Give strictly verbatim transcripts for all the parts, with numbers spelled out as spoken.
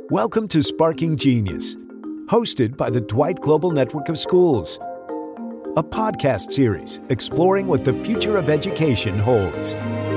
Welcome to Sparking Genius, hosted by the Dwight Global Network of Schools, a podcast series exploring what the future of education holds.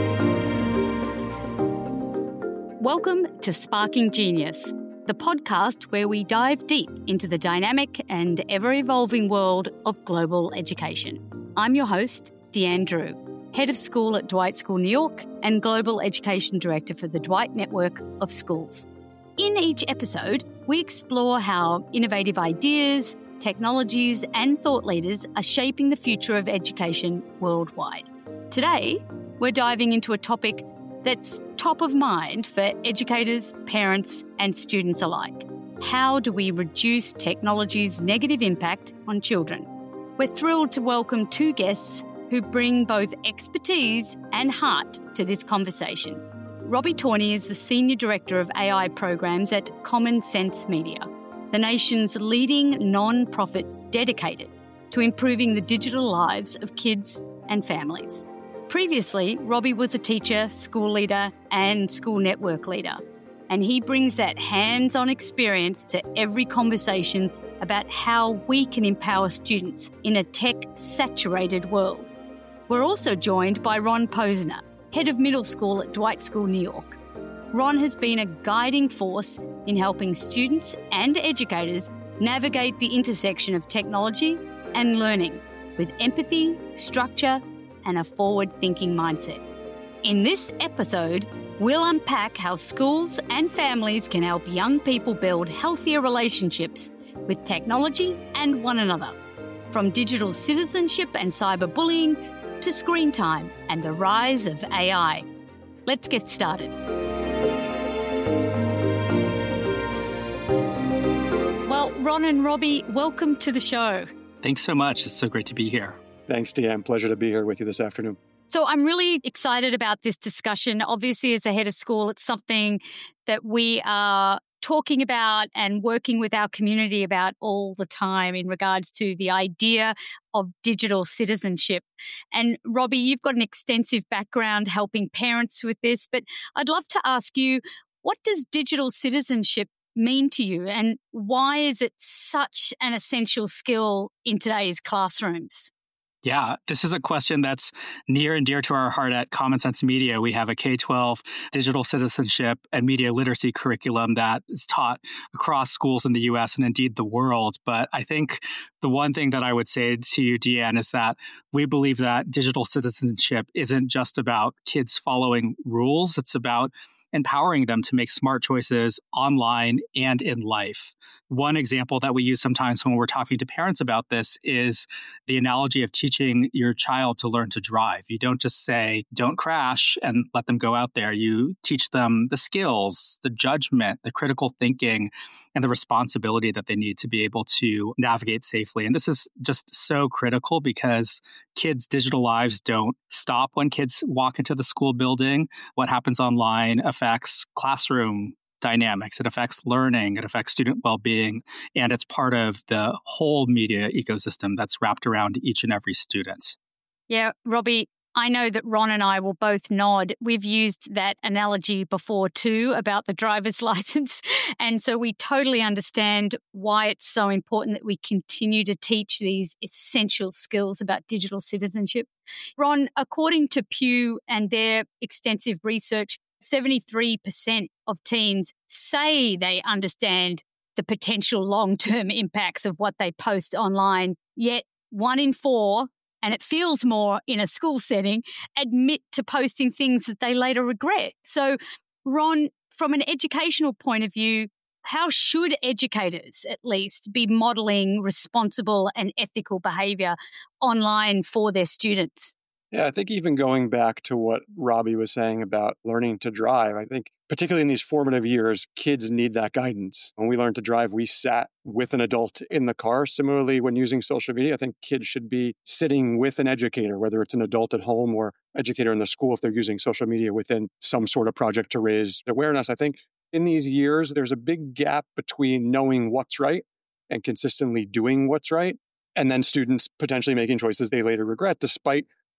Welcome to Sparking Genius, the podcast where we dive deep into the dynamic and ever-evolving world of global education. I'm your host, Deanne Drew, Head of School at Dwight School New York and Global Education Director for the Dwight Network of Schools. In each episode, we explore how innovative ideas, technologies, and thought leaders are shaping the future of education worldwide. Today, we're diving into a topic that's top of mind for educators, parents, and students alike. How do we reduce technology's negative impact on children? We're thrilled to welcome two guests who bring both expertise and heart to this conversation. Robbie Tawney is the Senior Director of A I Programs at Common Sense Media, the nation's leading non-profit dedicated to improving the digital lives of kids and families. Previously, Robbie was a teacher, school leader, and school network leader, and he brings that hands-on experience to every conversation about how we can empower students in a tech-saturated world. We're also joined by Ron Posner, Head of Middle School at Dwight School New York. Ron has been a guiding force in helping students and educators navigate the intersection of technology and learning with empathy, structure, and a forward-thinking mindset. In this episode, we'll unpack how schools and families can help young people build healthier relationships with technology and one another, from digital citizenship and cyberbullying to screen time and the rise of A I. Let's get started. Well, Ron and Robbie, welcome to the show. Thanks so much. It's so great to be here. Thanks, Deanne. Pleasure to be here with you this afternoon. So I'm really excited about this discussion. Obviously, as a head of school, it's something that we are talking about and working with our community about all the time in regards to the idea of digital citizenship. And Robbie, you've got an extensive background helping parents with this, but I'd love to ask you, what does digital citizenship mean to you, and why is it such an essential skill in today's classrooms? Yeah, this is a question that's near and dear to our heart at Common Sense Media. We have a K twelve digital citizenship and media literacy curriculum that is taught across schools in the U S and indeed the world. But I think the one thing that I would say to you, Deanne, is that we believe that digital citizenship isn't just about kids following rules. It's about empowering them to make smart choices online and in life. One example that we use sometimes when we're talking to parents about this is the analogy of teaching your child to learn to drive. You don't just say, don't crash and let them go out there. You teach them the skills, the judgment, the critical thinking, and the responsibility that they need to be able to navigate safely. And this is just so critical because kids' digital lives don't stop when kids walk into the school building. What happens online affects classroom dynamics. It affects learning. It affects student well-being. And it's part of the whole media ecosystem that's wrapped around each and every student. Yeah, Robbie, I know that Ron and I will both nod. We've used that analogy before too about the driver's license. And so we totally understand why it's so important that we continue to teach these essential skills about digital citizenship. Ron, according to Pew and their extensive research, seventy-three percent of teens say they understand the potential long-term impacts of what they post online, yet one in four, and it feels more in a school setting, admit to posting things that they later regret. So, Ron, from an educational point of view, how should educators at least be modelling responsible and ethical behaviour online for their students? Yeah, I think even going back to what Robbie was saying about learning to drive, I think particularly in these formative years, kids need that guidance. When we learned to drive, we sat with an adult in the car. Similarly, when using social media, I think kids should be sitting with an educator, whether it's an adult at home or educator in the school if they're using social media within some sort of project to raise awareness. I think in these years, there's a big gap between knowing what's right and consistently doing what's right, and then students potentially making choices they later regret, despite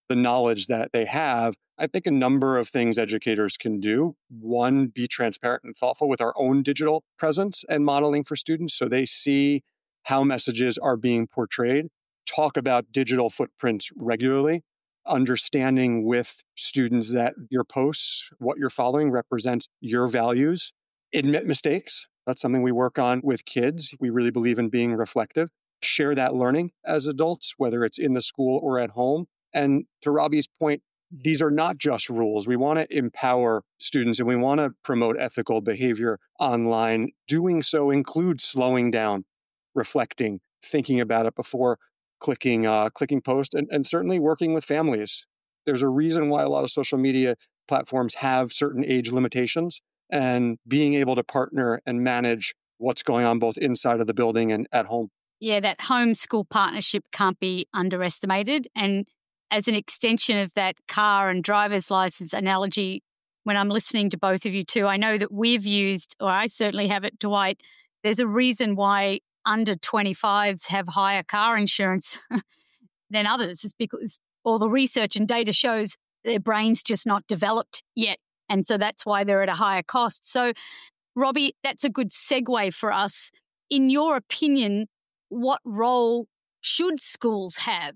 the knowledge that they have, I think a number of things educators can do. One, be transparent and thoughtful with our own digital presence and modeling for students so they see how messages are being portrayed. Talk about digital footprints regularly, understanding with students that your posts, what you're following represents your values. Admit mistakes. That's something we work on with kids. We really believe in being reflective. Share that learning as adults, whether it's in the school or at home. And to Robbie's point, these are not just rules. We want to empower students and we want to promote ethical behavior online. Doing so includes slowing down, reflecting, thinking about it before clicking uh, clicking post, and, and certainly working with families. There's a reason why a lot of social media platforms have certain age limitations, and being able to partner and manage what's going on both inside of the building and at home. Yeah, that home-school partnership can't be underestimated. And as an extension of that car and driver's license analogy, when I'm listening to both of you too, I know that we've used, or I certainly have at Dwight, there's a reason why under twenty-fives have higher car insurance than others. It's because all the research and data shows their brain's just not developed yet. And so that's why they're at a higher cost. So, Robbie, that's a good segue for us. In your opinion, what role should schools have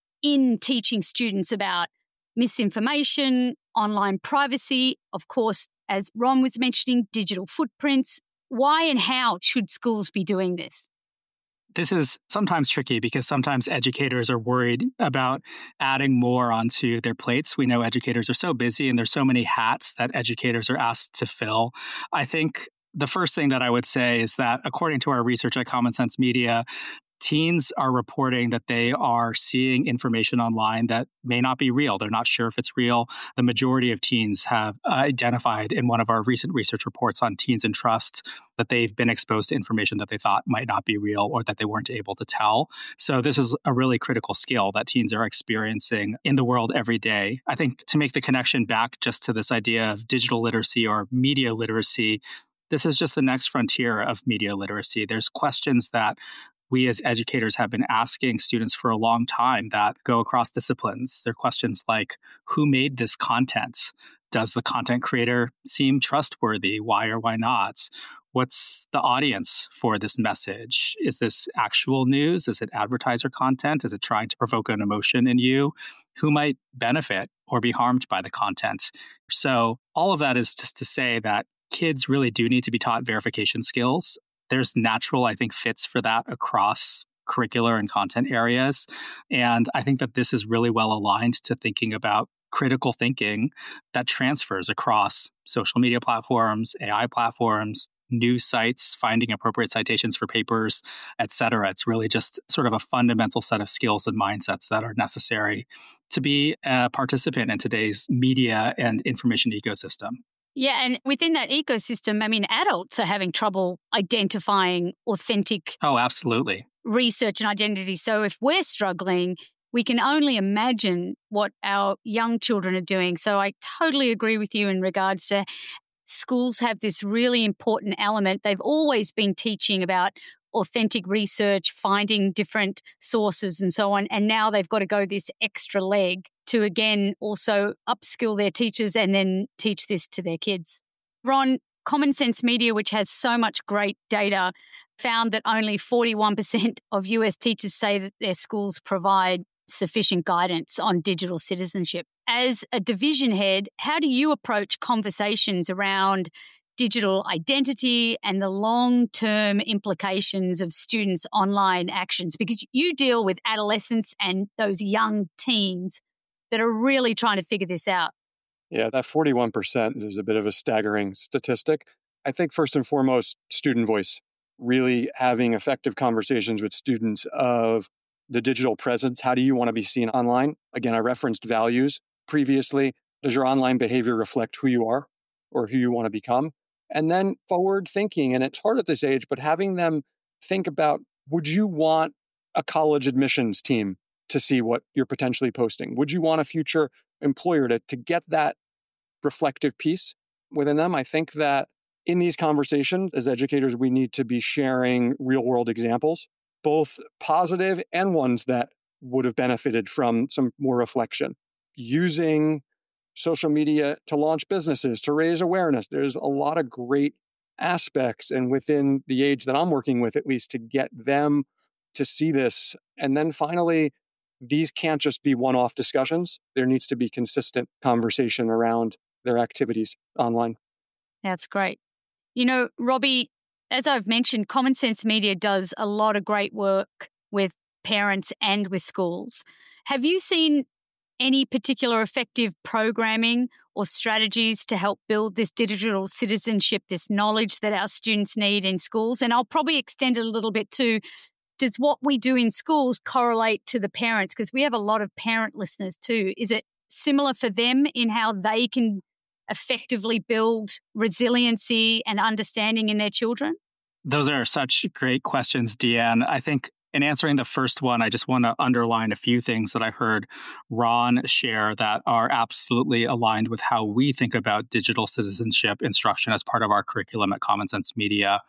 in teaching students about misinformation, online privacy, of course, as Ron was mentioning, digital footprints? Why and how should schools be doing this? This is sometimes tricky because sometimes educators are worried about adding more onto their plates. We know educators are so busy and there's so many hats that educators are asked to fill. I think the first thing that I would say is that according to our research at Common Sense Media, teens are reporting that they are seeing information online that may not be real. They're not sure if it's real. The majority of teens have identified in one of our recent research reports on Teens in Trust that they've been exposed to information that they thought might not be real or that they weren't able to tell. So this is a really critical skill that teens are experiencing in the world every day. I think to make the connection back just to this idea of digital literacy or media literacy, this is just the next frontier of media literacy. There's questions that we as educators have been asking students for a long time that go across disciplines. They're questions like, who made this content? Does the content creator seem trustworthy? Why or why not? What's the audience for this message? Is this actual news? Is it advertiser content? Is it trying to provoke an emotion in you? Who might benefit or be harmed by the content? So all of that is just to say that kids really do need to be taught verification skills. There's natural, I think, fits for that across curricular and content areas. And I think that this is really well aligned to thinking about critical thinking that transfers across social media platforms, A I platforms, news sites, finding appropriate citations for papers, et cetera. It's really just sort of a fundamental set of skills and mindsets that are necessary to be a participant in today's media and information ecosystem. Yeah, and within that ecosystem, I mean, adults are having trouble identifying authentic oh, absolutely. research and identity. So if we're struggling, we can only imagine what our young children are doing. So I totally agree with you in regards to schools have this really important element. They've always been teaching about authentic research, finding different sources and so on. And now they've got to go this extra leg to, again, also upskill their teachers and then teach this to their kids. Ron, Common Sense Media, which has so much great data, found that only forty-one percent of U S teachers say that their schools provide sufficient guidance on digital citizenship. As a division head, how do you approach conversations around digital identity and the long-term implications of students' online actions? Because you deal with adolescents and those young teens that are really trying to figure this out. Yeah, that forty-one percent is a bit of a staggering statistic. I think first and foremost, student voice, really having effective conversations with students of the digital presence. How do you want to be seen online? Again, I referenced values previously. Does your online behavior reflect who you are or who you want to become? And then forward thinking, and it's hard at this age, but having them think about, would you want a college admissions team to see what you're potentially posting? Would you want a future employer to, to get that reflective piece within them? I think that in these conversations, as educators, we need to be sharing real world examples, both positive and ones that would have benefited from some more reflection. using social media to launch businesses, to raise awareness. There's a lot of great aspects, and within the age that I'm working with, at least, to get them to see this. And then finally, these can't just be one-off discussions. There needs to be consistent conversation around their activities online. That's great. You know, Robbie, as I've mentioned, Common Sense Media does a lot of great work with parents and with schools. Have you seen any particular effective programming or strategies to help build this digital citizenship, this knowledge that our students need in schools? And I'll probably extend it a little bit to, does what we do in schools correlate to the parents? Because we have a lot of parent listeners too. Is it similar for them in how they can effectively build resiliency and understanding in their children? Those are such great questions, Deanne. I think in answering the first one, I just want to underline a few things that I heard Ron share that are absolutely aligned with how we think about digital citizenship instruction as part of our curriculum at Common Sense Media.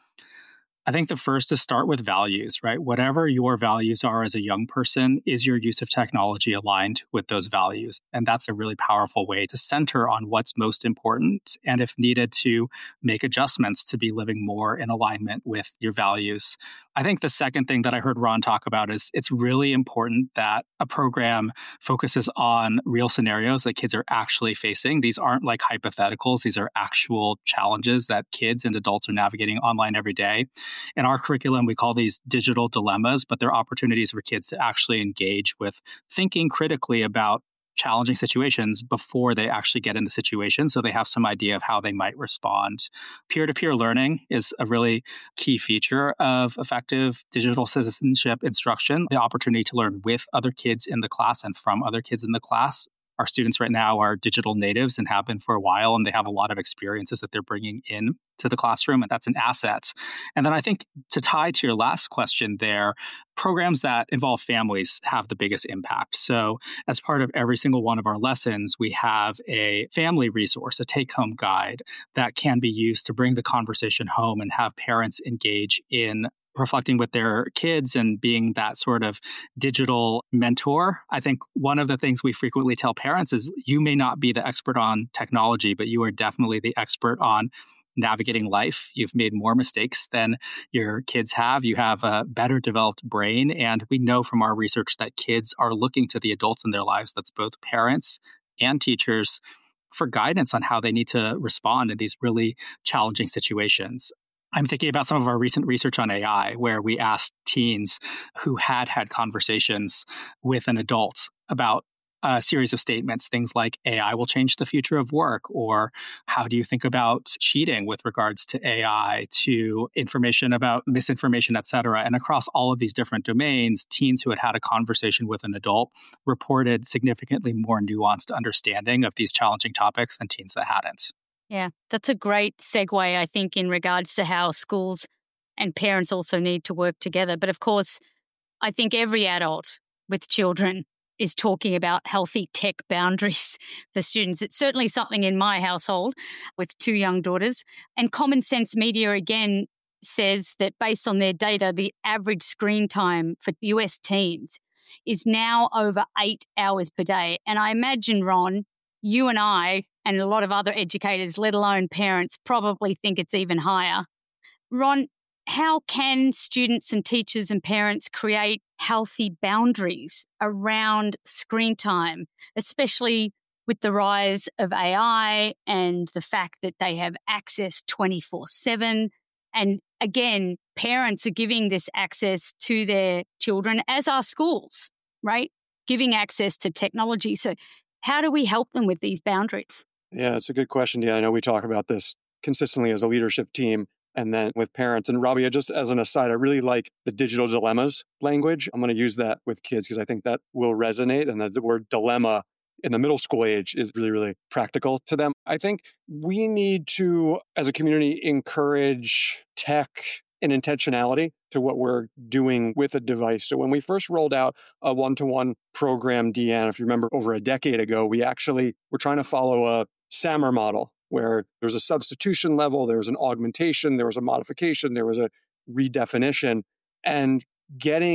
I think the first is start with values, right? Whatever your values are as a young person, is your use of technology aligned with those values? And that's a really powerful way to center on what's most important, and if needed, to make adjustments to be living more in alignment with your values. I think the second thing that I heard Ron talk about is it's really important that a program focuses on real scenarios that kids are actually facing. These aren't like hypotheticals. These are actual challenges that kids and adults are navigating online every day. In our curriculum, we call these digital dilemmas, but they're opportunities for kids to actually engage with thinking critically about challenging situations before they actually get in the situation, so they have some idea of how they might respond. Peer-to-peer learning is a really key feature of effective digital citizenship instruction, the opportunity to learn with other kids in the class and from other kids in the class. Our students right now are digital natives and have been for a while, and they have a lot of experiences that they're bringing in to the classroom, and that's an asset. And then I think to tie to your last question there, programs that involve families have the biggest impact. So as part of every single one of our lessons, we have a family resource, a take-home guide that can be used to bring the conversation home and have parents engage in reflecting with their kids and being that sort of digital mentor. I think one of the things we frequently tell parents is you may not be the expert on technology, but you are definitely the expert on navigating life. You've made more mistakes than your kids have. You have a better developed brain. And we know from our research that kids are looking to the adults in their lives, that's both parents and teachers, for guidance on how they need to respond in these really challenging situations. I'm thinking about some of our recent research on A I, where we asked teens who had had conversations with an adult about a series of statements, things like A I will change the future of work, or how do you think about cheating with regards to A I, to information about misinformation, et cetera. And across all of these different domains, teens who had had a conversation with an adult reported significantly more nuanced understanding of these challenging topics than teens that hadn't. Yeah, that's a great segue, I think, in regards to how schools and parents also need to work together. But of course, I think every adult with children is talking about healthy tech boundaries for students. It's certainly something in my household with two young daughters. And Common Sense Media, again, says that based on their data, the average screen time for U S teens is now over eight hours per day. And I imagine, Ron, you and I and a lot of other educators, let alone parents, probably think it's even higher. Ron, how can students and teachers and parents create healthy boundaries around screen time, especially with the rise of A I and the fact that they have access twenty-four seven? And again, parents are giving this access to their children, as are schools, right? Giving access to technology. So how do we help them with these boundaries? Yeah, it's a good question, Deanne. I know we talk about this consistently as a leadership team and then with parents. And Robbie, just as an aside, I really like the digital dilemmas language. I'm going to use that with kids because I think that will resonate. And the word dilemma in the middle school age is really, really practical to them. I think we need to, as a community, encourage tech and intentionality to what we're doing with a device. So when we first rolled out a one-to-one program, Deanne, if you remember over a decade ago, we actually were trying to follow a SAMR model where there's a substitution level, there was an augmentation, there was a modification, there was a redefinition, and getting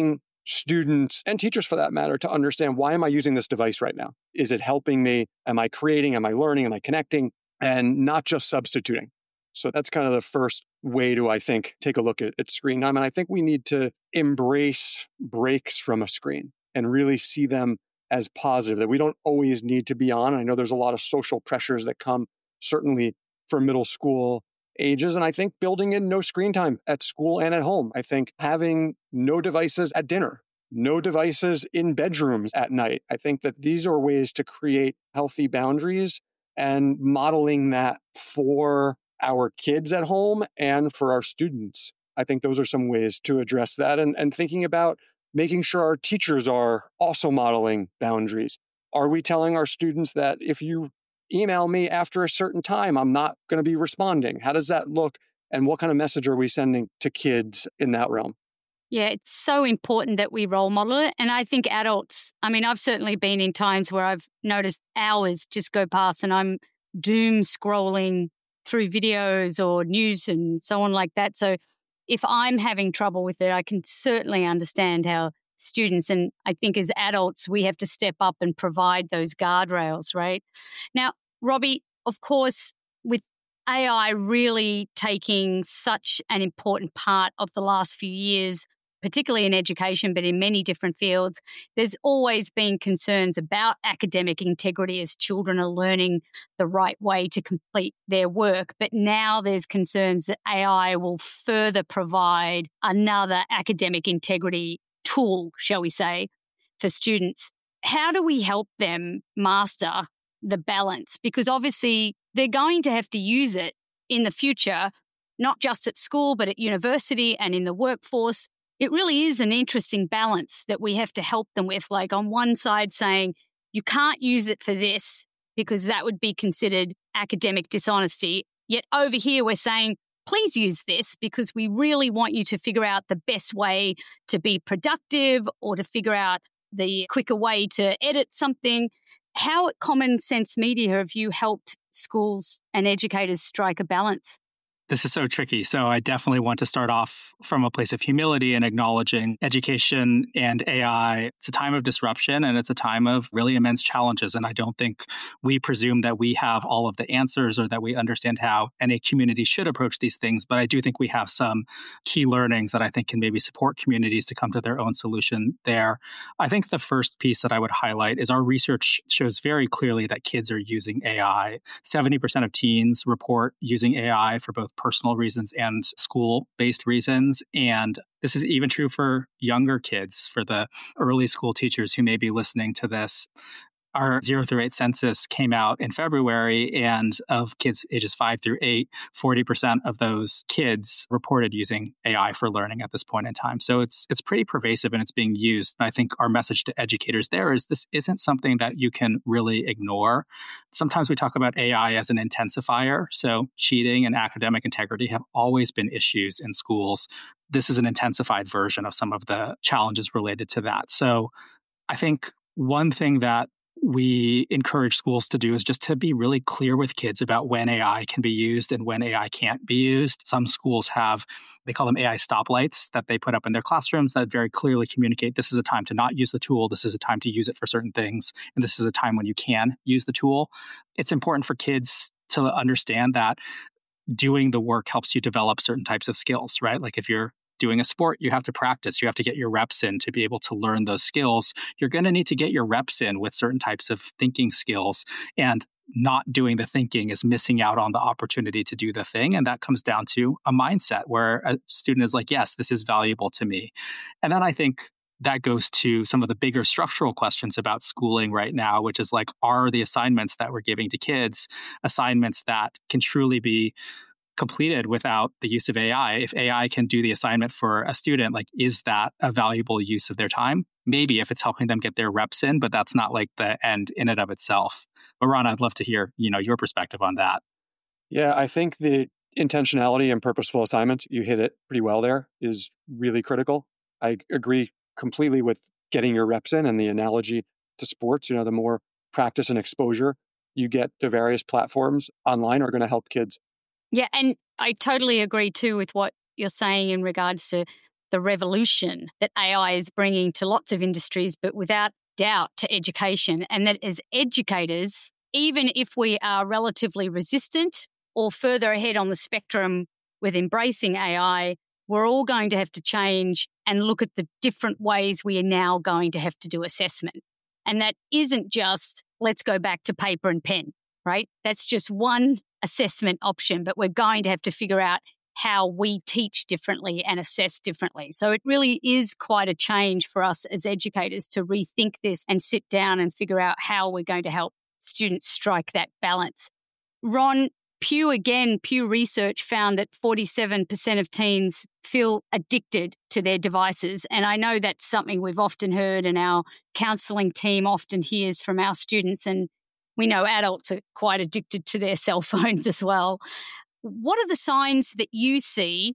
students and teachers for that matter to understand, why am I using this device right now? Is it helping me? Am I creating? Am I learning? Am I connecting? And not just substituting. So that's kind of the first way to, I think, take a look at, at screen time. And I think we need to embrace breaks from a screen and really see them as positive, that we don't always need to be on. I know there's a lot of social pressures that come certainly for middle school ages. And I think building in no screen time at school and at home. I think having no devices at dinner, no devices in bedrooms at night. I think that these are ways to create healthy boundaries, and modeling that for our kids at home and for our students. I think those are some ways to address that, and, and thinking about making sure our teachers are also modeling boundaries. Are we telling our students that if you email me after a certain time, I'm not going to be responding? How does that look? And what kind of message are we sending to kids in that realm? Yeah, it's so important that we role model it. And I think adults, I mean, I've certainly been in times where I've noticed hours just go past and I'm doom scrolling through videos or news and so on like that. So if I'm having trouble with it, I can certainly understand how students, and I think as adults, we have to step up and provide those guardrails, right? Now, Robbie, of course, with A I really taking such an important part of the last few years, particularly in education, but in many different fields, there's always been concerns about academic integrity as children are learning the right way to complete their work. But now there's concerns that A I will further provide another academic integrity tool, shall we say, for students. How do we help them master the balance? Because obviously they're going to have to use it in the future, not just at school, but at university and in the workforce. It really is an interesting balance that we have to help them with. Like on one side saying, you can't use it for this because that would be considered academic dishonesty. Yet over here we're saying, please use this because we really want you to figure out the best way to be productive or to figure out the quicker way to edit something. How at Common Sense Media have you helped schools and educators strike a balance? This is so tricky. So I definitely want to start off from a place of humility and acknowledging education and A I. It's a time of disruption and it's a time of really immense challenges. And I don't think we presume that we have all of the answers or that we understand how any community should approach these things. But I do think we have some key learnings that I think can maybe support communities to come to their own solution there. I think the first piece that I would highlight is our research shows very clearly that kids are using A I. seventy percent of teens report using A I for both personal reasons and school-based reasons. And this is even true for younger kids, for the early school teachers who may be listening to this. Our zero through eight census came out in February, and of kids ages five through eight, forty percent of those kids reported using A I for learning at this point in time. So it's it's pretty pervasive and it's being used. And I think our message to educators there is this isn't something that you can really ignore. Sometimes we talk about A I as an intensifier. So cheating and academic integrity have always been issues in schools. This is an intensified version of some of the challenges related to that. So I think one thing that we encourage schools to do is just to be really clear with kids about when A I can be used and when A I can't be used. Some schools have, they call them A I stoplights that they put up in their classrooms that very clearly communicate this is a time to not use the tool, this is a time to use it for certain things, and this is a time when you can use the tool. It's important for kids to understand that doing the work helps you develop certain types of skills, right? Like if you're doing a sport, you have to practice. You have to get your reps in to be able to learn those skills. You're going to need to get your reps in with certain types of thinking skills. And not doing the thinking is missing out on the opportunity to do the thing. And that comes down to a mindset where a student is like, yes, this is valuable to me. And then I think that goes to some of the bigger structural questions about schooling right now, which is like, are the assignments that we're giving to kids assignments that can truly be completed without the use of A I? If A I can do the assignment for a student, like, is that a valuable use of their time? Maybe if it's helping them get their reps in, but that's not like the end in and of itself. But Ron, I'd love to hear, you know, your perspective on that. Yeah, I think the intentionality and purposeful assignment, you hit it pretty well there, is really critical. I agree completely with getting your reps in, and the analogy to sports. You know, the more practice and exposure you get to various platforms online are going to help kids. Yeah, and I totally agree too with what you're saying in regards to the revolution that A I is bringing to lots of industries, but without doubt to education. And that as educators, even if we are relatively resistant or further ahead on the spectrum with embracing A I, we're all going to have to change and look at the different ways we are now going to have to do assessment. And that isn't just, let's go back to paper and pen, right? That's just one assessment option, but we're going to have to figure out how we teach differently and assess differently. So it really is quite a change for us as educators to rethink this and sit down and figure out how we're going to help students strike that balance. Ron, Pew again, Pew Research found that forty-seven percent of teens feel addicted to their devices. And I know that's something we've often heard and our counselling team often hears from our students. And we know adults are quite addicted to their cell phones as well. What are the signs that you see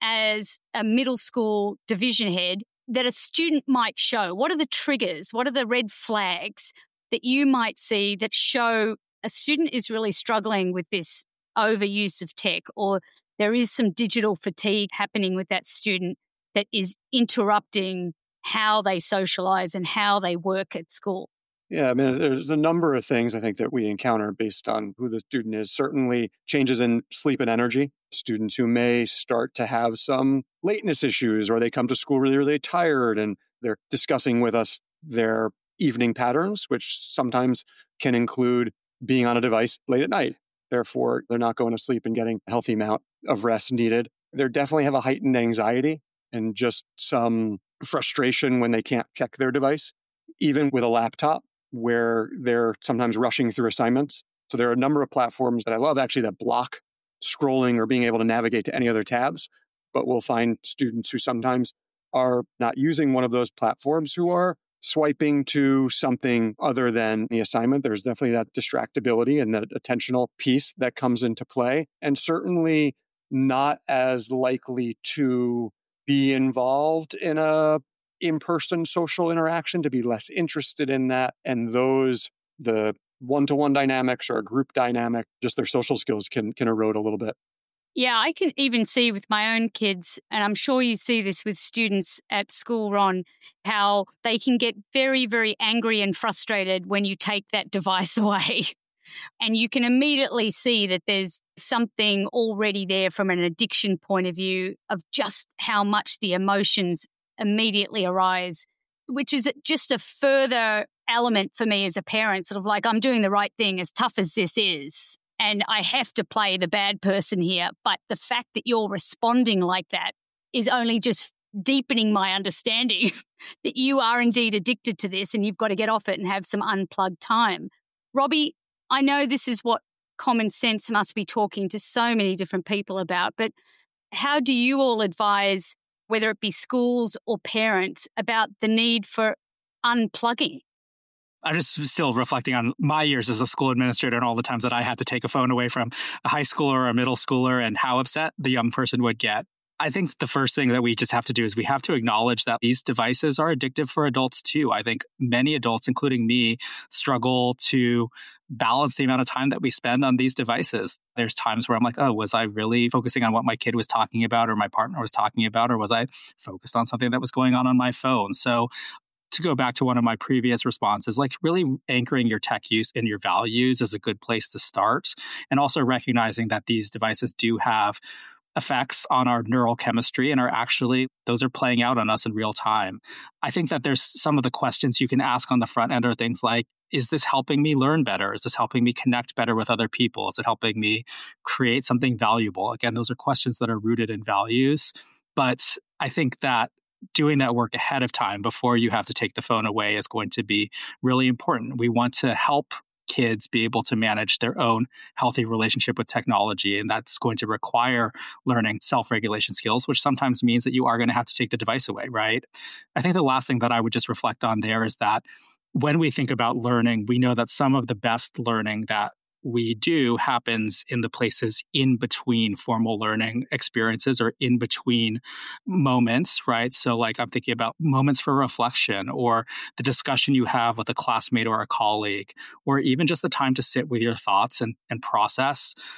as a middle school division head that a student might show? What are the triggers? What are the red flags that you might see that show a student is really struggling with this overuse of tech, or there is some digital fatigue happening with that student that is interrupting how they socialize and how they work at school? Yeah, I mean, there's a number of things I think that we encounter based on who the student is. Certainly changes in sleep and energy. Students who may start to have some lateness issues, or they come to school really, really tired and they're discussing with us their evening patterns, which sometimes can include being on a device late at night. Therefore, they're not going to sleep and getting a healthy amount of rest needed. They definitely have a heightened anxiety and just some frustration when they can't check their device, even with a laptop, where they're sometimes rushing through assignments. So there are a number of platforms that I love actually that block scrolling or being able to navigate to any other tabs, but we'll find students who sometimes are not using one of those platforms who are swiping to something other than the assignment. There's definitely that distractibility and that attentional piece that comes into play, and certainly not as likely to be involved in a in-person social interaction, to be less interested in that. And those, the one-to-one dynamics or a group dynamic, just their social skills can can erode a little bit. Yeah, I can even see with my own kids, and I'm sure you see this with students at school, Ron, how they can get very, very angry and frustrated when you take that device away. And you can immediately see that there's something already there from an addiction point of view of just how much the emotions immediately arise, which is just a further element for me as a parent, sort of like, I'm doing the right thing as tough as this is. And I have to play the bad person here. But the fact that you're responding like that is only just deepening my understanding that you are indeed addicted to this and you've got to get off it and have some unplugged time. Robbie, I know this is what common sense must be talking to so many different people about, but how do you all advise, whether it be schools or parents, about the need for unplugging? I'm just still reflecting on my years as a school administrator and all the times that I had to take a phone away from a high schooler or a middle schooler and how upset the young person would get. I think the first thing that we just have to do is we have to acknowledge that these devices are addictive for adults too. I think many adults, including me, struggle to balance the amount of time that we spend on these devices. There's times where I'm like, oh, was I really focusing on what my kid was talking about or my partner was talking about, or was I focused on something that was going on on my phone? So to go back to one of my previous responses, like really anchoring your tech use in your values is a good place to start. And also recognizing that these devices do have effects on our neural chemistry and are actually, those are playing out on us in real time. I think that there's some of the questions you can ask on the front end are things like, is this helping me learn better? Is this helping me connect better with other people? Is it helping me create something valuable? Again, those are questions that are rooted in values. But I think that doing that work ahead of time before you have to take the phone away is going to be really important. We want to help kids be able to manage their own healthy relationship with technology. And that's going to require learning self-regulation skills, which sometimes means that you are going to have to take the device away, right? I think the last thing that I would just reflect on there is that when we think about learning, we know that some of the best learning that we do happens in the places in between formal learning experiences or in between moments, right? So like I'm thinking about moments for reflection or the discussion you have with a classmate or a colleague, or even just the time to sit with your thoughts and, and process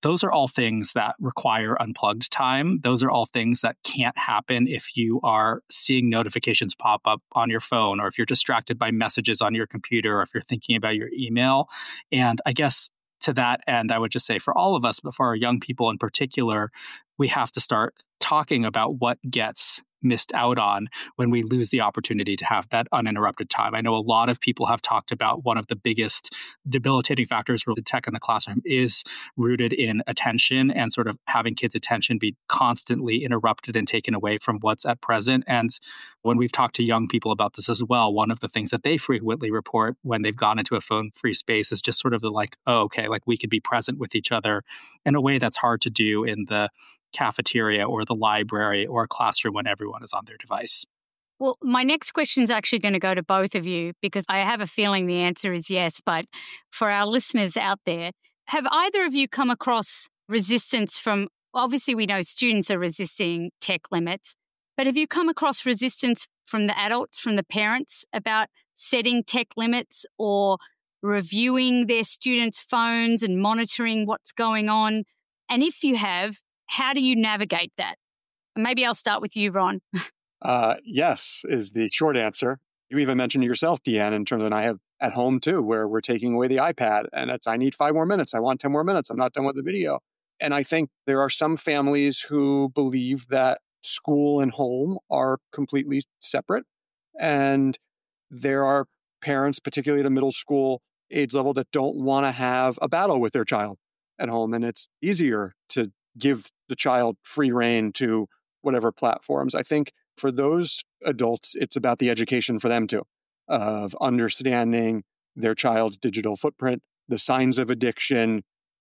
those are all things that require unplugged time. Those are all things that can't happen if you are seeing notifications pop up on your phone, or if you're distracted by messages on your computer, or if you're thinking about your email. And I guess to that end, I would just say for all of us, but for our young people in particular, we have to start talking about what gets missed out on when we lose the opportunity to have that uninterrupted time. I know a lot of people have talked about one of the biggest debilitating factors for the tech in the classroom is rooted in attention and sort of having kids' attention be constantly interrupted and taken away from what's at present. And when we've talked to young people about this as well, one of the things that they frequently report when they've gone into a phone-free space is just sort of the like, oh, okay, like we could be present with each other in a way that's hard to do in the cafeteria or the library or a classroom when everyone is on their device. Well, my next question is actually going to go to both of you because I have a feeling the answer is yes. But for our listeners out there, have either of you come across resistance from, obviously we know students are resisting tech limits, but have you come across resistance from the adults, from the parents about setting tech limits or reviewing their students' phones and monitoring what's going on? And if you have, how do you navigate that? Maybe I'll start with you, Ron. uh, yes, is the short answer. You even mentioned yourself, Deanne, in terms of, and I have at home too, where we're taking away the iPad and it's, I need five more minutes. I want ten more minutes. I'm not done with the video. And I think there are some families who believe that school and home are completely separate. And there are parents, particularly at a middle school age level, that don't want to have a battle with their child at home. And it's easier to give the child free rein to whatever platforms. I think for those adults, it's about the education for them too, of understanding their child's digital footprint, the signs of addiction,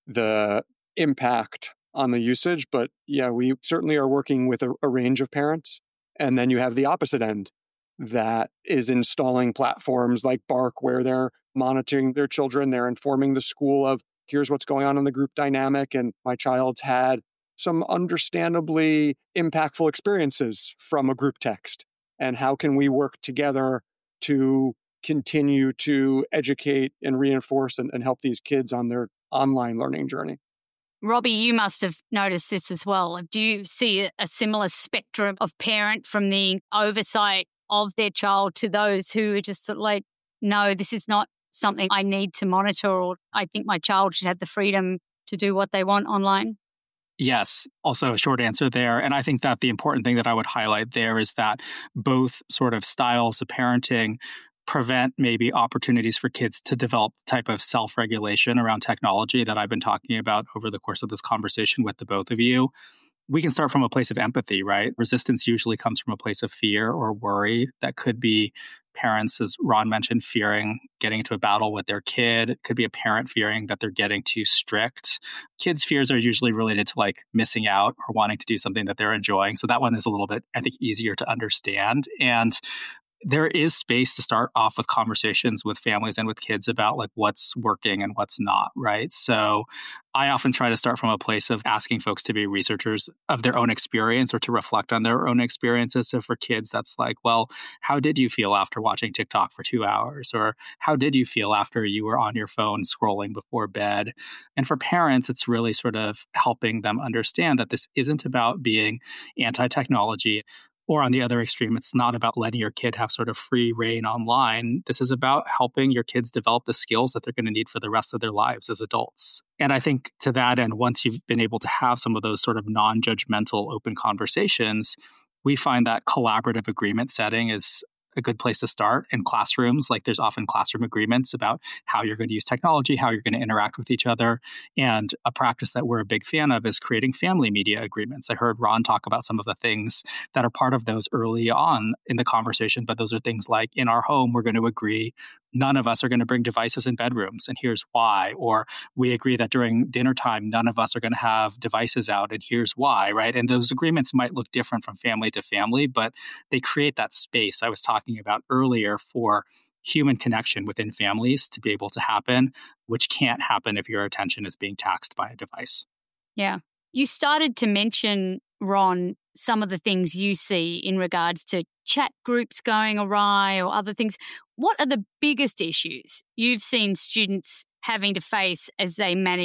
the impact on the usage. But yeah, we certainly are working with a, a range of parents. And then you have the opposite end that is installing platforms like Bark, where they're monitoring their children, they're informing the school of, here's what's going on in the group dynamic. And my child's had some understandably impactful experiences from a group text. And how can we work together to continue to educate and reinforce and, and help these kids on their online learning journey? Robbie, you must have noticed this as well. Do you see a similar spectrum of parent from the oversight of their child to those who are just sort of like, no, this is not something I need to monitor, or I think my child should have the freedom to do what they want online? Yes. Also a short answer there. And I think that the important thing that I would highlight there is that both sort of styles of parenting prevent maybe opportunities for kids to develop the type of self-regulation around technology that I've been talking about over the course of this conversation with the both of you. We can start from a place of empathy, right? Resistance usually comes from a place of fear or worry. That could be parents, as Ron mentioned, fearing getting into a battle with their kid. It could be a parent fearing that they're getting too strict. Kids' fears are usually related to like missing out or wanting to do something that they're enjoying. So that one is a little bit, I think, easier to understand. And there is space to start off with conversations with families and with kids about like what's working and what's not, right? So I often try to start from a place of asking folks to be researchers of their own experience or to reflect on their own experiences. So for kids, that's like, well, how did you feel after watching TikTok for two hours? Or how did you feel after you were on your phone scrolling before bed? And for parents, it's really sort of helping them understand that this isn't about being anti-technology. Or on the other extreme, it's not about letting your kid have sort of free reign online. This is about helping your kids develop the skills that they're going to need for the rest of their lives as adults. And I think to that end, once you've been able to have some of those sort of non-judgmental open conversations, we find that collaborative agreement setting is a good place to start in classrooms. Like there's often classroom agreements about how you're going to use technology, how you're going to interact with each other. And a practice that we're a big fan of is creating family media agreements. I heard Ron talk about some of the things that are part of those early on in the conversation, but those are things like in our home, we're going to agree none of us are going to bring devices in bedrooms, and here's why. Or we agree that during dinner time, none of us are going to have devices out, and here's why, right? And those agreements might look different from family to family, but they create that space I was talking about earlier for human connection within families to be able to happen, which can't happen if your attention is being taxed by a device. Yeah. You started to mention, Ron, some of the things you see in regards to chat groups going awry or other things. What are the biggest issues you've seen students having to face as they manage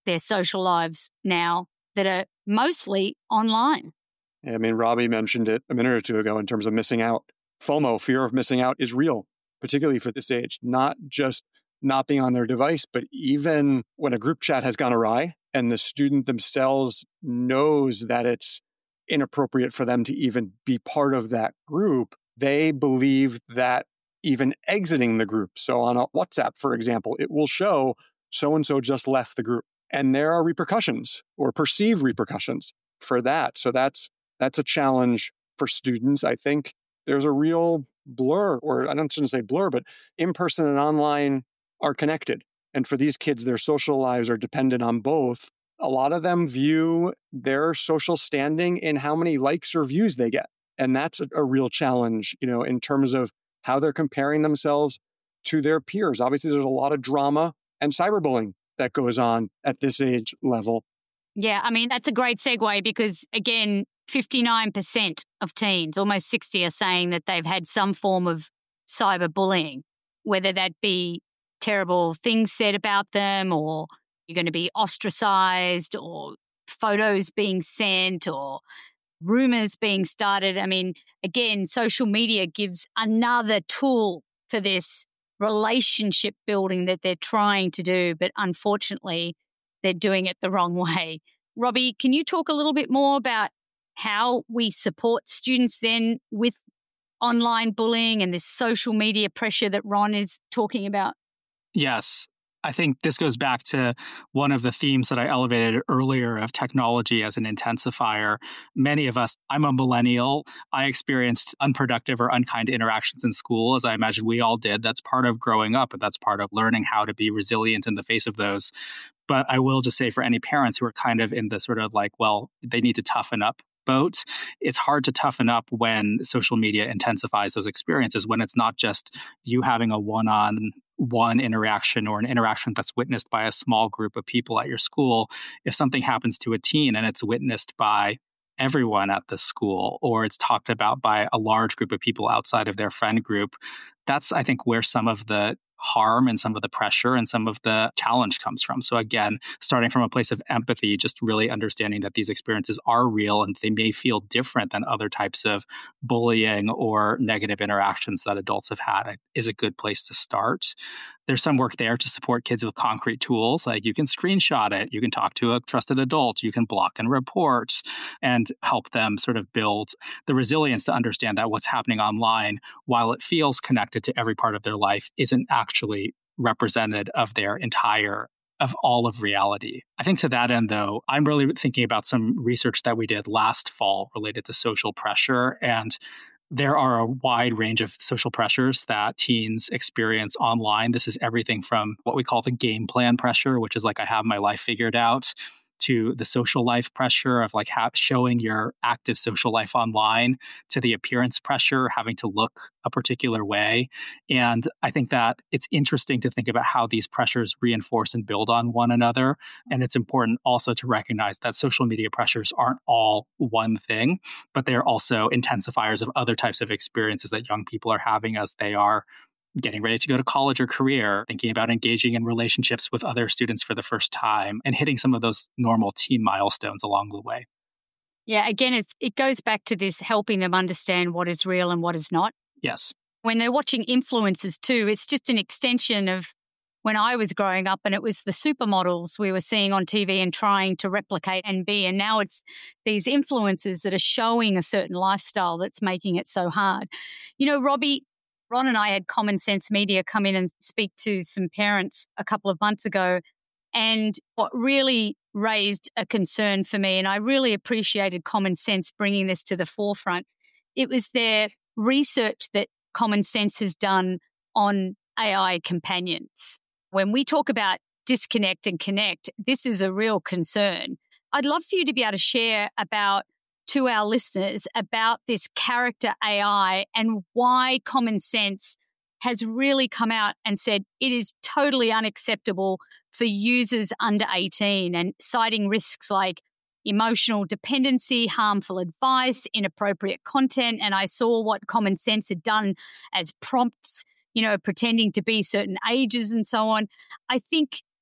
their social lives now that are mostly online. I mean, Robbie mentioned it a minute or two ago in terms of missing out. FOMO, fear of missing out, is real, particularly for this age, not just not being on their device, but even when a group chat has gone awry and the student themselves knows that it's inappropriate for them to even be part of that group, they believe that even exiting the group. So on a WhatsApp, for example, it will show so-and-so just left the group. And there are repercussions or perceived repercussions for that. So that's that's a challenge for students. I think there's a real blur, or I don't shouldn't say blur, but in-person and online are connected. And for these kids, their social lives are dependent on both. A lot of them view their social standing in how many likes or views they get. And that's a, a real challenge, you know, in terms of how they're comparing themselves to their peers. Obviously, there's a lot of drama and cyberbullying that goes on at this age level. Yeah, I mean, that's a great segue because, again, fifty-nine percent of teens, almost sixty, are saying that they've had some form of cyberbullying, whether that be terrible things said about them, or you're going to be ostracized, or photos being sent, or rumors being started. I mean, again, social media gives another tool for this relationship building that they're trying to do, but unfortunately, they're doing it the wrong way. Robbie, can you talk a little bit more about how we support students then with online bullying and this social media pressure that Ron is talking about? Yes. I think this goes back to one of the themes that I elevated earlier of technology as an intensifier. Many of us, I'm a millennial, I experienced unproductive or unkind interactions in school, as I imagine we all did. That's part of growing up, and that's part of learning how to be resilient in the face of those. But I will just say for any parents who are kind of in the sort of like, well, they need to toughen up boat, it's hard to toughen up when social media intensifies those experiences, when it's not just you having a one-on-one interaction or an interaction that's witnessed by a small group of people at your school. If something happens to a teen and it's witnessed by everyone at the school, or it's talked about by a large group of people outside of their friend group, that's, I think, where some of the harm and some of the pressure and some of the challenge comes from. So again, starting from a place of empathy, just really understanding that these experiences are real and they may feel different than other types of bullying or negative interactions that adults have had is a good place to start. There's some work there to support kids with concrete tools, like you can screenshot it, you can talk to a trusted adult, you can block and report, and help them sort of build the resilience to understand that what's happening online, while it feels connected to every part of their life, isn't actually representative of their entire of all of reality. I think to that end, though, I'm really thinking about some research that we did last fall related to social pressure. And there are a wide range of social pressures that teens experience online. This is everything from what we call the game plan pressure, which is like, I have my life figured out, to the social life pressure of like ha- showing your active social life online, to the appearance pressure, having to look a particular way. And I think that it's interesting to think about how these pressures reinforce and build on one another. And it's important also to recognize that social media pressures aren't all one thing, but they're also intensifiers of other types of experiences that young people are having as they are getting ready to go to college or career, thinking about engaging in relationships with other students for the first time, and hitting some of those normal teen milestones along the way. Yeah, again, it's, it goes back to this helping them understand what is real and what is not. Yes. When they're watching influencers too, it's just an extension of when I was growing up, and it was the supermodels we were seeing on T V and trying to replicate and be. And now it's these influencers that are showing a certain lifestyle that's making it so hard. You know, Robbie, Ron and I had Common Sense Media come in and speak to some parents a couple of months ago. And what really raised a concern for me, and I really appreciated Common Sense bringing this to the forefront, it was their research that Common Sense has done on A I companions. When we talk about disconnect and connect, this is a real concern. I'd love for you to be able to share about to our listeners about this character A I and why Common Sense has really come out and said it is totally unacceptable for users under eighteen, and citing risks like emotional dependency, harmful advice, inappropriate content. And I saw what Common Sense had done as prompts, you know, pretending to be certain ages and so on. I think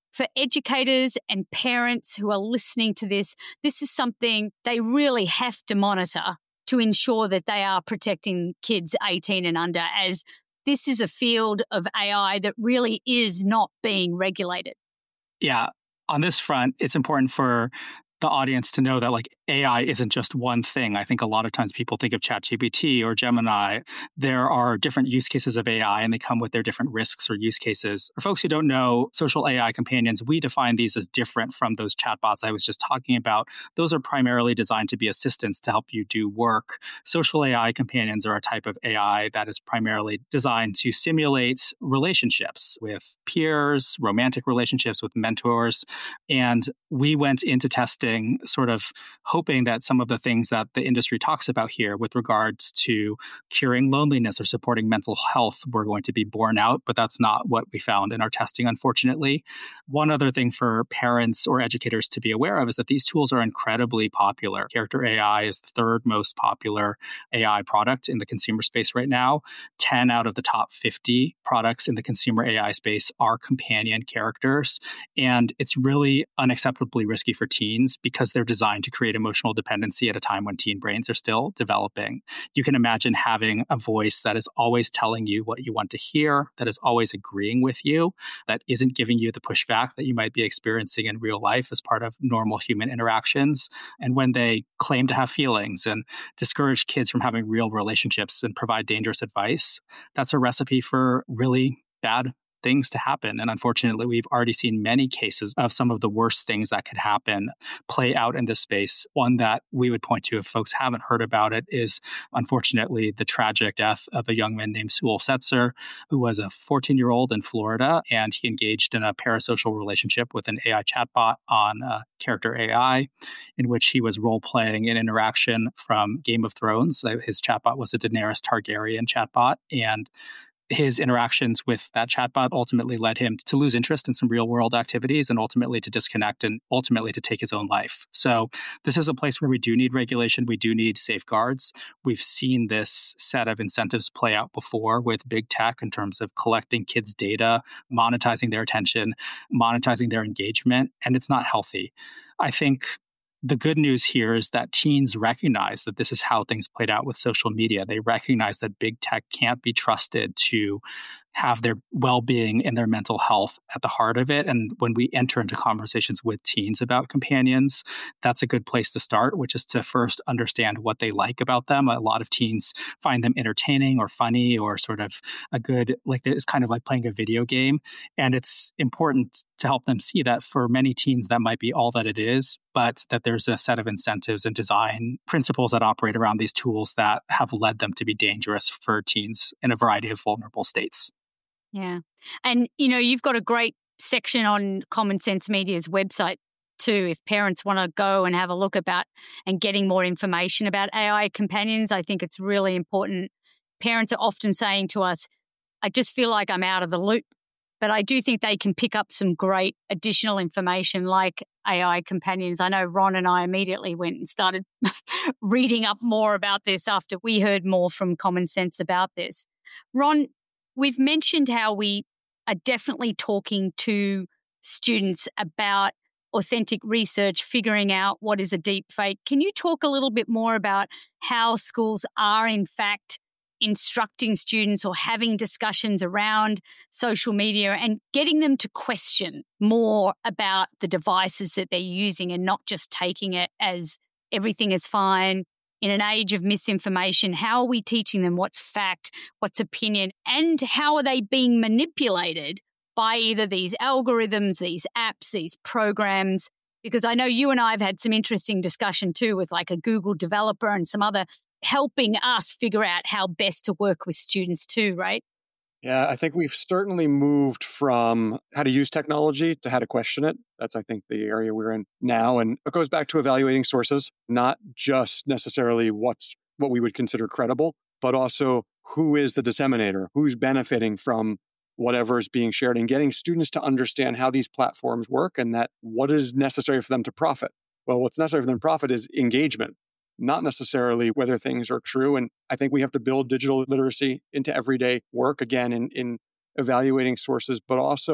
For educators and parents who are listening to this, this is something they really have to monitor to ensure that they are protecting kids eighteen and under, as this is a field of A I that really is not being regulated. Yeah. On this front, it's important for the audience to know that like A I isn't just one thing. I think a lot of times people think of ChatGPT or Gemini. There are different use cases of A I and they come with their different risks or use cases. For folks who don't know, social A I companions, we define these as different from those chatbots I was just talking about. Those are primarily designed to be assistants to help you do work. Social A I companions are a type of A I that is primarily designed to simulate relationships with peers, romantic relationships with mentors. And we went into testing sort of hoping that some of the things that the industry talks about here with regards to curing loneliness or supporting mental health were going to be borne out, but that's not what we found in our testing, unfortunately. One other thing for parents or educators to be aware of is that these tools are incredibly popular. Character A I is the third most popular A I product in the consumer space right now. ten out of the top fifty products in the consumer A I space are companion characters, and it's really unacceptably risky for teens because they're designed to create emotional dependency at a time when teen brains are still developing. You can imagine having a voice that is always telling you what you want to hear, that is always agreeing with you, that isn't giving you the pushback that you might be experiencing in real life as part of normal human interactions. And when they claim to have feelings and discourage kids from having real relationships and provide dangerous advice, that's a recipe for really bad things to happen. And unfortunately, we've already seen many cases of some of the worst things that could happen play out in this space. One that we would point to if folks haven't heard about it is, unfortunately, the tragic death of a young man named Sewell Setzer, who was a fourteen-year-old in Florida, and he engaged in a parasocial relationship with an A I chatbot on uh, Character A I, in which he was role-playing an interaction from Game of Thrones. His chatbot was a Daenerys Targaryen chatbot, and his interactions with that chatbot ultimately led him to lose interest in some real world activities and ultimately to disconnect and ultimately to take his own life. So this is a place where we do need regulation. We do need safeguards. We've seen this set of incentives play out before with big tech in terms of collecting kids' data, monetizing their attention, monetizing their engagement, and it's not healthy. I think the good news here is that teens recognize that this is how things played out with social media. They recognize that big tech can't be trusted to have their well-being and their mental health at the heart of it. And when we enter into conversations with teens about companions, that's a good place to start, which is to first understand what they like about them. A lot of teens find them entertaining or funny or sort of a good, like it's kind of like playing a video game. And it's important to help them see that for many teens, that might be all that it is, but that there's a set of incentives and design principles that operate around these tools that have led them to be dangerous for teens in a variety of vulnerable states. Yeah. And, you know, you've got a great section on Common Sense Media's website too. If parents want to go and have a look about and getting more information about A I companions, I think it's really important. Parents are often saying to us, I just feel like I'm out of the loop. But I do think they can pick up some great additional information like A I companions. I know Ron and I immediately went and started reading up more about this after we heard more from Common Sense about this. Ron, we've mentioned how we are definitely talking to students about authentic research, figuring out what is a deep fake. Can you talk a little bit more about how schools are in fact instructing students or having discussions around social media and getting them to question more about the devices that they're using and not just taking it as everything is fine? In an age of misinformation, how are we teaching them what's fact, what's opinion, and how are they being manipulated by either these algorithms, these apps, these programs? Because I know you and I have had some interesting discussion too with like a Google developer and some other helping us figure out how best to work with students too, right? Yeah, I think we've certainly moved from how to use technology to how to question it. That's, I think, the area we're in now. And it goes back to evaluating sources, not just necessarily what's what we would consider credible, but also who is the disseminator, who's benefiting from whatever is being shared, and getting students to understand how these platforms work and that what is necessary for them to profit. Well, what's necessary for them to profit is engagement, not necessarily whether things are true. And I think we have to build digital literacy into everyday work, again, in, in evaluating sources, but also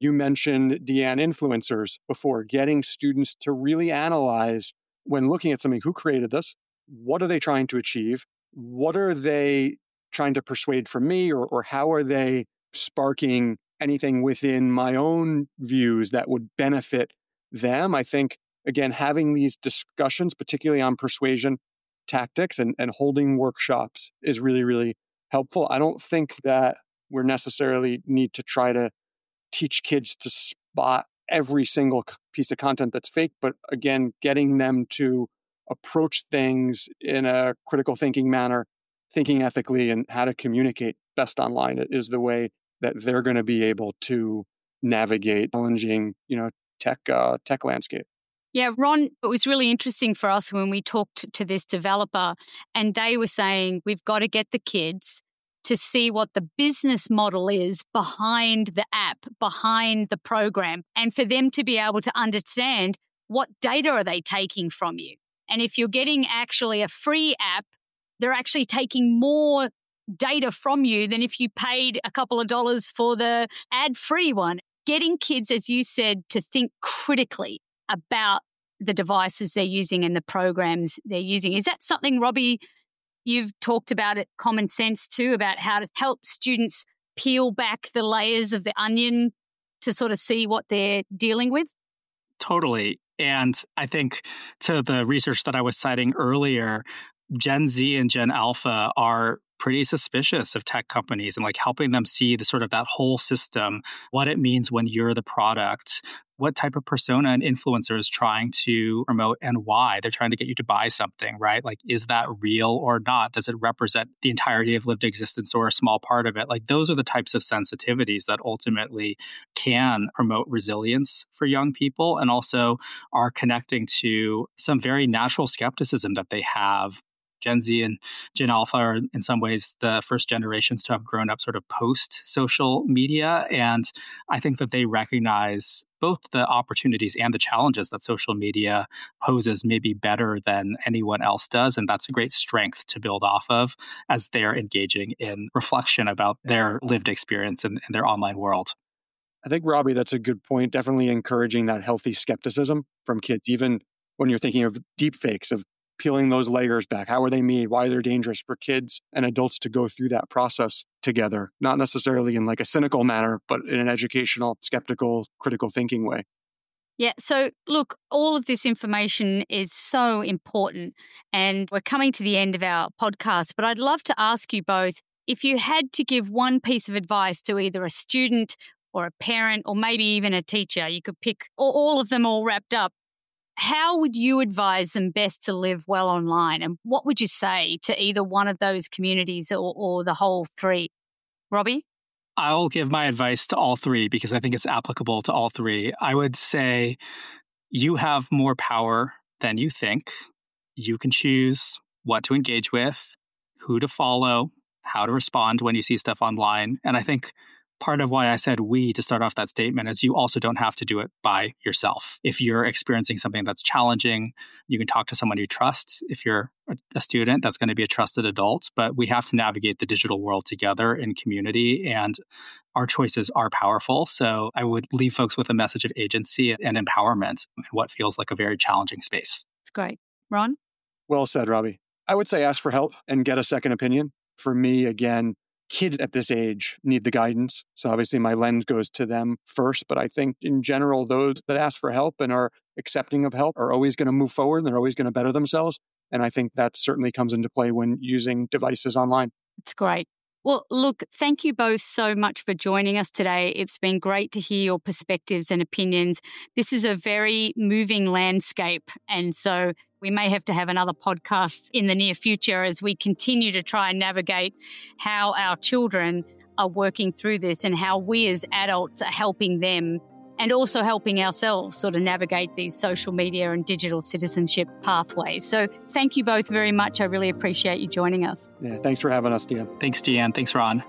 You mentioned, Deanne, influencers before, getting students to really analyze when looking at something, who created this? What are they trying to achieve? What are they trying to persuade from me? Or, or how are they sparking anything within my own views that would benefit them? I think, again, having these discussions, particularly on persuasion tactics and, and holding workshops is really, really helpful. I don't think that we're necessarily need to try to teach kids to spot every single piece of content that's fake, but again, getting them to approach things in a critical thinking manner, thinking ethically, and how to communicate best online is the way that they're going to be able to navigate challenging, you know, tech uh, tech landscape. Yeah, Ron, it was really interesting for us when we talked to this developer, and they were saying we've got to get the kids to see what the business model is behind the app, behind the program, and for them to be able to understand what data are they taking from you. And if you're getting actually a free app, they're actually taking more data from you than if you paid a couple of dollars for the ad-free one. Getting kids, as you said, to think critically about the devices they're using and the programs they're using. Is that something, Robbie, you've talked about at Common Sense too, about how to help students peel back the layers of the onion to sort of see what they're dealing with? Totally. And I think to the research that I was citing earlier, Gen Z and Gen Alpha are pretty suspicious of tech companies and like helping them see the sort of that whole system, what it means when you're the product, what type of persona and influencer is trying to promote and why they're trying to get you to buy something, right? Like, is that real or not? Does it represent the entirety of lived existence or a small part of it? Like, those are the types of sensitivities that ultimately can promote resilience for young people and also are connecting to some very natural skepticism that they have. Gen Z and Gen Alpha are in some ways the first generations to have grown up sort of post-social media. And I think that they recognize both the opportunities and the challenges that social media poses maybe better than anyone else does. And that's a great strength to build off of as they're engaging in reflection about their lived experience in, in their online world. I think, Robbie, that's a good point. Definitely encouraging that healthy skepticism from kids, even when you're thinking of deep fakes, of peeling those layers back. How are they made? Why they're dangerous for kids and adults to go through that process together, not necessarily in like a cynical manner, but in an educational, skeptical, critical thinking way. Yeah. So look, all of this information is so important and we're coming to the end of our podcast, but I'd love to ask you both, if you had to give one piece of advice to either a student or a parent or maybe even a teacher, you could pick all of them all wrapped up. How would you advise them best to live well online? And what would you say to either one of those communities or, or the whole three? Robbie? I'll give my advice to all three because I think it's applicable to all three. I would say you have more power than you think. You can choose what to engage with, who to follow, how to respond when you see stuff online. And I think part of why I said we to start off that statement is you also don't have to do it by yourself. If you're experiencing something that's challenging, you can talk to someone you trust. If you're a student, that's going to be a trusted adult. But we have to navigate the digital world together in community, and our choices are powerful. So I would leave folks with a message of agency and empowerment in what feels like a very challenging space. It's great. Ron? Well said, Robbie. I would say ask for help and get a second opinion. For me, again, kids at this age need the guidance. So obviously my lens goes to them first, but I think in general, those that ask for help and are accepting of help are always going to move forward and they're always going to better themselves. And I think that certainly comes into play when using devices online. It's great. Well, look, thank you both so much for joining us today. It's been great to hear your perspectives and opinions. This is a very moving landscape. And so we may have to have another podcast in the near future as we continue to try and navigate how our children are working through this and how we as adults are helping them and also helping ourselves sort of navigate these social media and digital citizenship pathways. So thank you both very much. I really appreciate you joining us. Yeah, thanks for having us, Deanne. Thanks, Deanne. Thanks, Ron.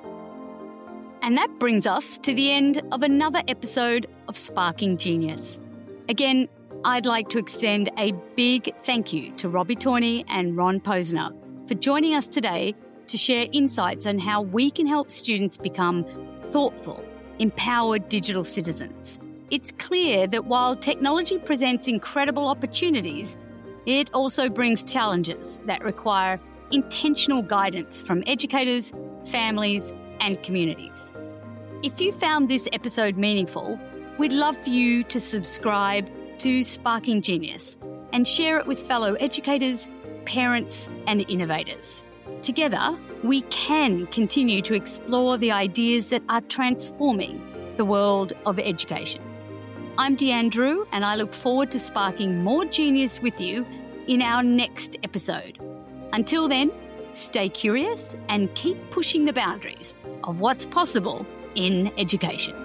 And that brings us to the end of another episode of Sparking Genius. Again, I'd like to extend a big thank you to Robbie Tawney and Ron Posner for joining us today to share insights on how we can help students become thoughtful, empowered digital citizens. It's clear that while technology presents incredible opportunities, it also brings challenges that require intentional guidance from educators, families, and communities. If you found this episode meaningful, we'd love for you to subscribe to Sparking Genius and share it with fellow educators, parents, and innovators. Together, we can continue to explore the ideas that are transforming the world of education. I'm Deanne Drew, and I look forward to sparking more genius with you in our next episode. Until then, stay curious and keep pushing the boundaries of what's possible in education.